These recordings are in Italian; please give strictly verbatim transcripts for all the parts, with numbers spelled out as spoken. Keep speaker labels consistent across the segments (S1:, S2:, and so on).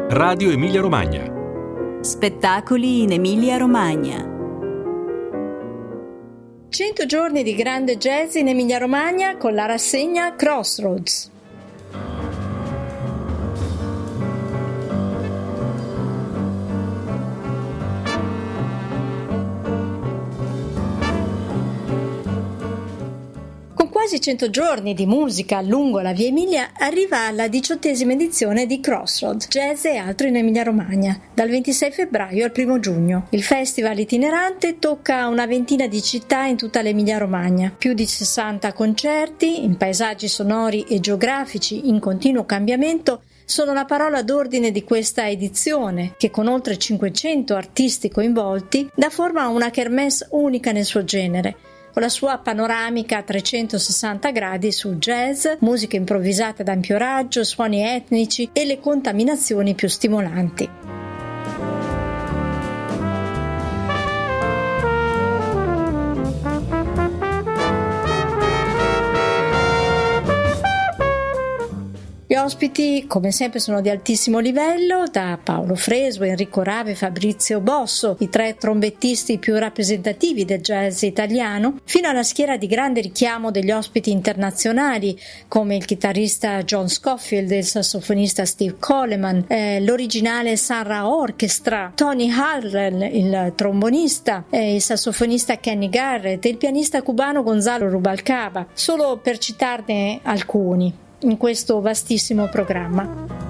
S1: Radio Emilia Romagna.
S2: Spettacoli in Emilia Romagna.
S3: cento giorni di grande jazz in Emilia Romagna con la rassegna Crossroads. Quasi cento giorni di musica lungo la Via Emilia arriva la diciottesima edizione di Crossroads, jazz e altro in Emilia Romagna, dal ventisei febbraio al primo giugno. Il festival itinerante tocca una ventina di città in tutta l'Emilia Romagna, più di sessanta concerti in paesaggi sonori e geografici in continuo cambiamento sono la parola d'ordine di questa edizione, che con oltre cinquecento artisti coinvolti dà forma a una kermesse unica nel suo genere, con la sua panoramica a trecentosessanta gradi su jazz, musica improvvisata ad ampio raggio, suoni etnici e le contaminazioni più stimolanti. Gli ospiti, come sempre, sono di altissimo livello, da Paolo Fresu, Enrico Rave e Fabrizio Bosso, i tre trombettisti più rappresentativi del jazz italiano, fino alla schiera di grande richiamo degli ospiti internazionali, come il chitarrista John Scofield, il sassofonista Steve Coleman, eh, l'originale Sunra Orchestra, Tony Harrell, il trombonista, eh, il sassofonista Kenny Garrett e il pianista cubano Gonzalo Rubalcaba, solo per citarne alcuni in questo vastissimo programma.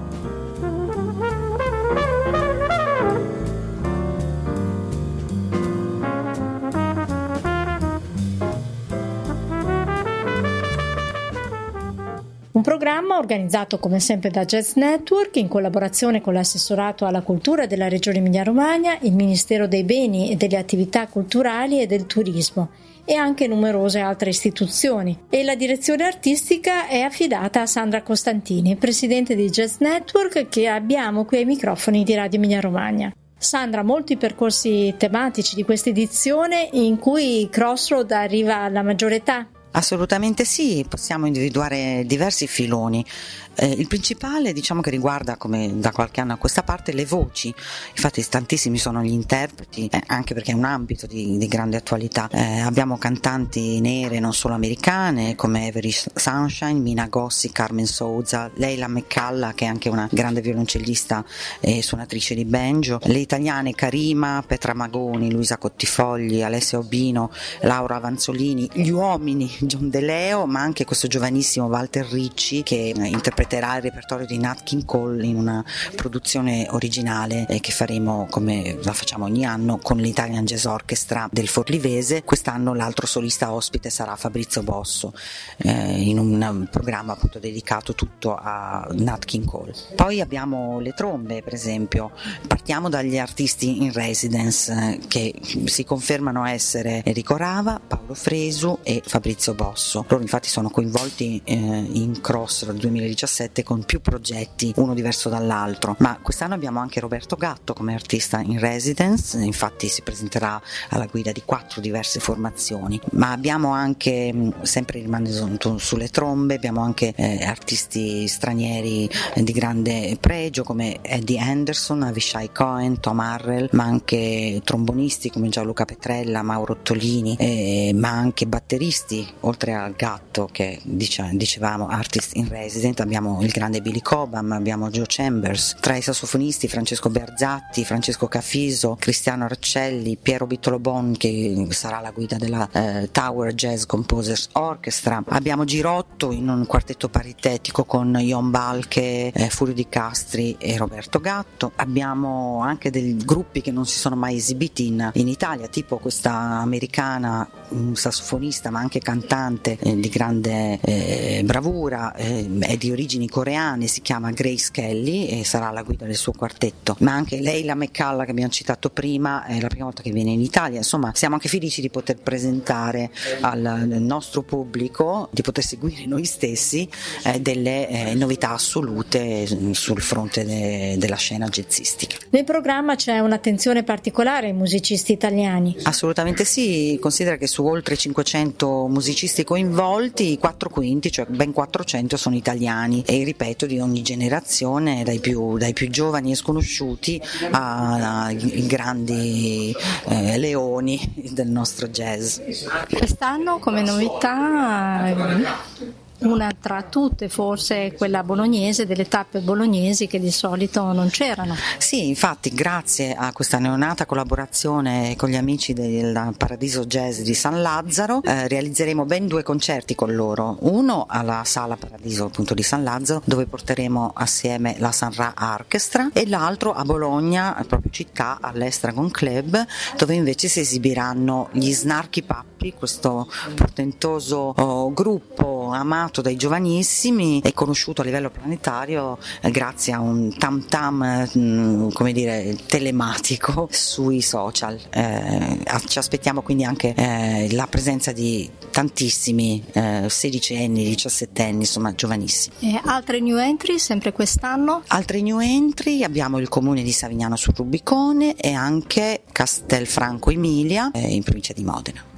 S3: Un programma organizzato come sempre da Jazz Network in collaborazione con l'assessorato alla cultura della Regione Emilia-Romagna, il Ministero dei Beni e delle Attività Culturali e del Turismo e anche numerose altre istituzioni. E la direzione artistica è affidata a Sandra Costantini, presidente di Jazz Network, che abbiamo qui ai microfoni di Radio Emilia Romagna. Sandra, molti percorsi tematici di questa edizione in cui Crossroad arriva alla maggiore età?
S4: Assolutamente sì, possiamo individuare diversi filoni. Eh, il principale, diciamo, che riguarda, come da qualche anno a questa parte, le voci. Infatti tantissimi sono gli interpreti, eh, anche perché è un ambito di, di grande attualità. Eh, abbiamo cantanti nere non solo americane come Avery Sunshine, Mina Gossi, Carmen Souza, Leila McCalla, che è anche una grande violoncellista e suonatrice di banjo, le italiane Karima, Petra Magoni, Luisa Cottifogli, Alessia Obino, Laura Vanzolini, gli uomini John De Leo, ma anche questo giovanissimo Walter Ricci, che interpreterà il repertorio di Nat King Cole in una produzione originale eh, che faremo, come la facciamo ogni anno, con l'Italian Jazz Orchestra del Forlivese. Quest'anno l'altro solista ospite sarà Fabrizio Bosso, eh, in un programma appunto dedicato tutto a Nat King Cole. Poi abbiamo le trombe, per esempio. Partiamo dagli artisti in residence, eh, che si confermano essere Enrico Rava, Paolo Fresu e Fabrizio Bosso. Loro infatti sono coinvolti eh, in Crossroads duemiladiciassette con più progetti, uno diverso dall'altro, ma quest'anno abbiamo anche Roberto Gatto come artista in residence, infatti si presenterà alla guida di quattro diverse formazioni, ma abbiamo anche, sempre rimanendo sulle trombe, abbiamo anche eh, artisti stranieri eh, di grande pregio come Eddie Anderson, Avishai Cohen, Tom Harrell, ma anche trombonisti come Gianluca Petrella, Mauro Ottolini, eh, ma anche batteristi, oltre al Gatto che dice, dicevamo artist in resident. Abbiamo il grande Billy Cobham, abbiamo Joe Chambers, tra i sassofonisti Francesco Berzatti, Francesco Cafiso, Cristiano Arcelli, Piero Bittolo-Bon, che sarà la guida della eh, Tower Jazz Composers Orchestra. Abbiamo Girotto in un quartetto paritetico con Ion Balche, eh, Furio Di Castri e Roberto Gatto. Abbiamo anche dei gruppi che non si sono mai esibiti in, in Italia, tipo questa americana, un sassofonista ma anche cantante eh, di grande eh, bravura, eh, è di origini coreane, si chiama Grace Kelly e sarà la guida del suo quartetto. Ma anche Leila McCalla, che abbiamo citato prima, è la prima volta che viene in Italia. Insomma, siamo anche felici di poter presentare al, al nostro pubblico, di poter seguire noi stessi eh, delle eh, novità assolute sul fronte de, della scena jazzistica.
S3: Nel programma c'è un'attenzione particolare ai musicisti italiani?
S4: Assolutamente sì, considera che su oltre cinquecento musicisti musicisti coinvolti, i quattro quinti, cioè ben quattrocento, sono italiani e ripeto di ogni generazione, dai più, dai più giovani e sconosciuti ai grandi eh, leoni del nostro jazz.
S3: Quest'anno come novità una tra tutte forse quella bolognese, delle tappe bolognesi che di solito non c'erano.
S4: Sì, infatti grazie a questa neonata collaborazione con gli amici del Paradiso Jazz di San Lazzaro eh, realizzeremo ben due concerti con loro, uno alla Sala Paradiso appunto di San Lazzaro dove porteremo assieme la San Ra Orchestra e l'altro a Bologna, proprio città, all'Estragon Club, dove invece si esibiranno gli Snarky Puppy, questo portentoso oh, gruppo amato dai giovanissimi e conosciuto a livello planetario eh, grazie a un tam tam mh, come dire telematico sui social. Eh, ci aspettiamo quindi anche eh, la presenza di tantissimi eh, sedicenni, diciassettenni, insomma giovanissimi.
S3: E altre new entry sempre quest'anno?
S4: Altre new entry abbiamo il comune di Savignano sul Rubicone e anche Castelfranco Emilia eh, in provincia di Modena.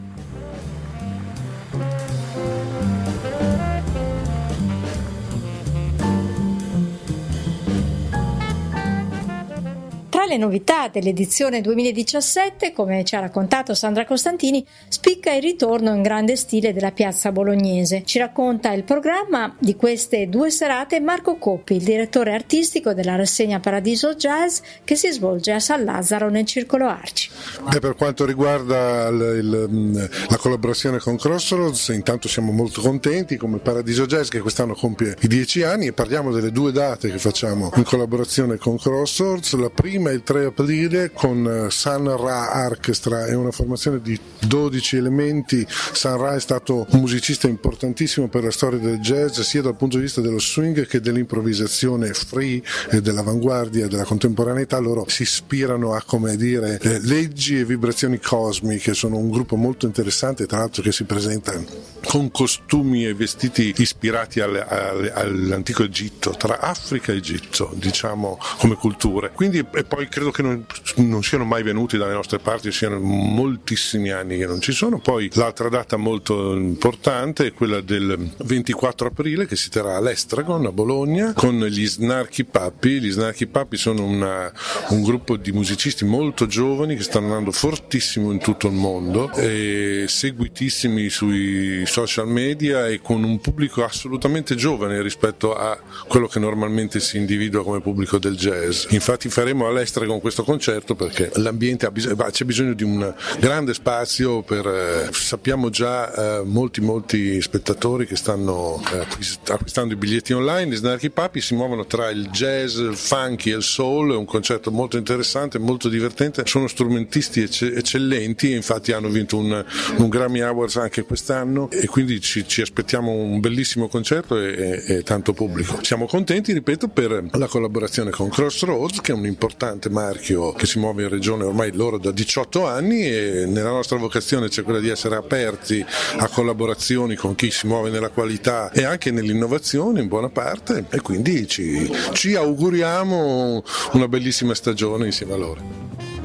S3: Tra le novità dell'edizione duemiladiciassette, come ci ha raccontato Sandra Costantini, spicca il ritorno in grande stile della piazza bolognese. Ci racconta il programma di queste due serate Marco Coppi, il direttore artistico della rassegna Paradiso Jazz che si svolge a San Lazzaro nel Circolo Arci.
S1: Beh, per quanto riguarda il, il, la collaborazione con Crossroads, intanto siamo molto contenti come Paradiso Jazz che quest'anno compie i dieci anni e parliamo delle due date che facciamo in collaborazione con Crossroads. La prima è il tre aprile con San Ra Orchestra, è una formazione di dodici elementi. San Ra è stato un musicista importantissimo per la storia del jazz sia dal punto di vista dello swing che dell'improvvisazione free e dell'avanguardia e della contemporaneità. Loro si ispirano a, come dire, eh, leggi e vibrazioni cosmiche, sono un gruppo molto interessante tra l'altro che si presenta con costumi e vestiti ispirati alle, alle, all'antico Egitto, tra Africa e Egitto diciamo come culture, quindi e poi credo che non, non siano mai venuti dalle nostre parti, siano moltissimi anni che non ci sono. Poi l'altra data molto importante è quella del ventiquattro aprile che si terrà all'Estragon a Bologna con gli Snarky Puppy. Gli Snarky Puppy sono una, un gruppo di musicisti molto giovani che stanno andando fortissimo in tutto il mondo e seguitissimi sui social media e con un pubblico assolutamente giovane rispetto a quello che normalmente si individua come pubblico del jazz. Infatti faremo all'Estragon questo concerto perché l'ambiente ha bisogno, c'è bisogno di un grande spazio per eh, sappiamo già eh, molti molti spettatori che stanno eh, acquistando i biglietti online. Gli Snarky Puppy si muovono tra il jazz, il funky e il soul, è un concerto molto interessante, molto divertente, sono strumentisti ecce- eccellenti e infatti hanno vinto un, un Grammy Awards anche quest'anno e quindi ci, ci aspettiamo un bellissimo concerto e, e, e tanto pubblico. Siamo contenti, ripeto, per la collaborazione con Crossroads che è un importante marchio che si muove in regione ormai loro da diciotto anni e nella nostra vocazione c'è quella di essere aperti a collaborazioni con chi si muove nella qualità e anche nell'innovazione in buona parte e quindi ci, ci auguriamo una bellissima stagione insieme a loro.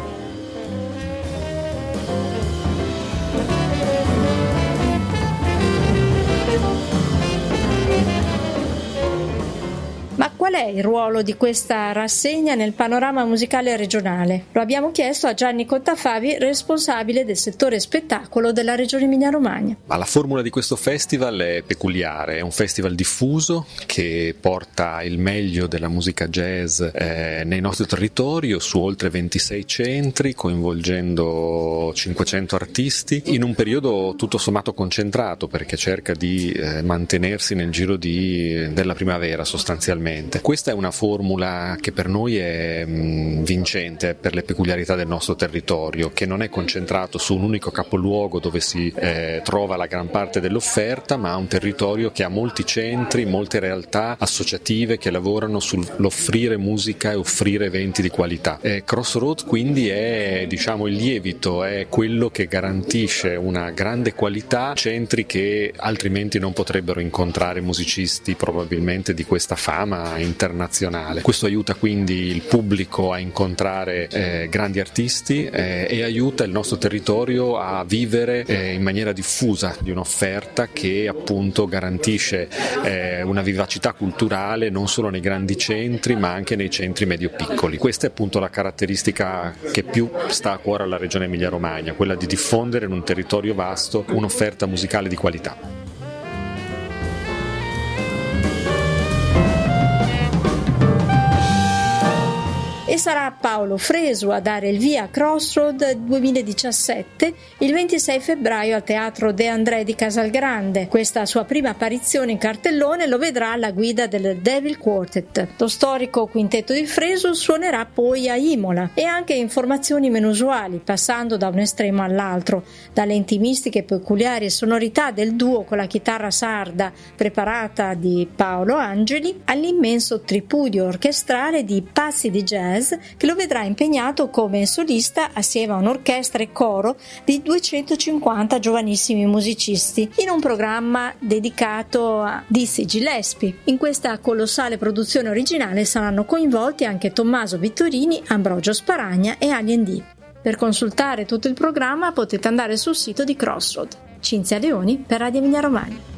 S3: Ma qual è il ruolo di questa rassegna nel panorama musicale regionale? Lo abbiamo chiesto a Gianni Contafavi, responsabile del settore spettacolo della Regione Emilia-Romagna.
S5: Ma la formula di questo festival è peculiare, è un festival diffuso che porta il meglio della musica jazz eh, nei nostri territori su oltre ventisei centri, coinvolgendo cinquecento artisti in un periodo tutto sommato concentrato perché cerca di eh, mantenersi nel giro di, della primavera sostanzialmente. Questa è una formula che per noi è mh, vincente per le peculiarità del nostro territorio, che non è concentrato su un unico capoluogo dove si eh, trova la gran parte dell'offerta, ma un territorio che ha molti centri, molte realtà associative che lavorano sull'offrire musica e offrire eventi di qualità. Eh, Crossroads quindi è diciamo il lievito, è quello che garantisce una grande qualità, centri che altrimenti non potrebbero incontrare musicisti probabilmente di questa fama internazionale. Questo aiuta quindi il pubblico a incontrare eh, grandi artisti eh, e aiuta il nostro territorio a vivere eh, in maniera diffusa di un'offerta che appunto garantisce eh, una vivacità culturale non solo nei grandi centri ma anche nei centri medio-piccoli. Questa è appunto la caratteristica che più sta a cuore alla regione Emilia-Romagna, quella di diffondere in un territorio vasto un'offerta musicale di qualità.
S3: E sarà Paolo Fresu a dare il via a Crossroad duemiladiciassette il ventisei febbraio al Teatro De André di Casalgrande. Questa sua prima apparizione in cartellone lo vedrà alla guida del Devil Quartet. Lo storico quintetto di Fresu suonerà poi a Imola e anche in formazioni meno usuali, passando da un estremo all'altro, dalle intimistiche e peculiari sonorità del duo con la chitarra sarda preparata di Paolo Angeli all'immenso tripudio orchestrale di pazzi di jazz che lo vedrà impegnato come solista assieme a un'orchestra e coro di duecentocinquanta giovanissimi musicisti in un programma dedicato a Dizzy Gillespie. In questa colossale produzione originale saranno coinvolti anche Tommaso Vittorini, Ambrogio Sparagna e Alien D. Per consultare tutto il programma potete andare sul sito di Crossroad. Cinzia Leoni per Radio Emilia Romagna.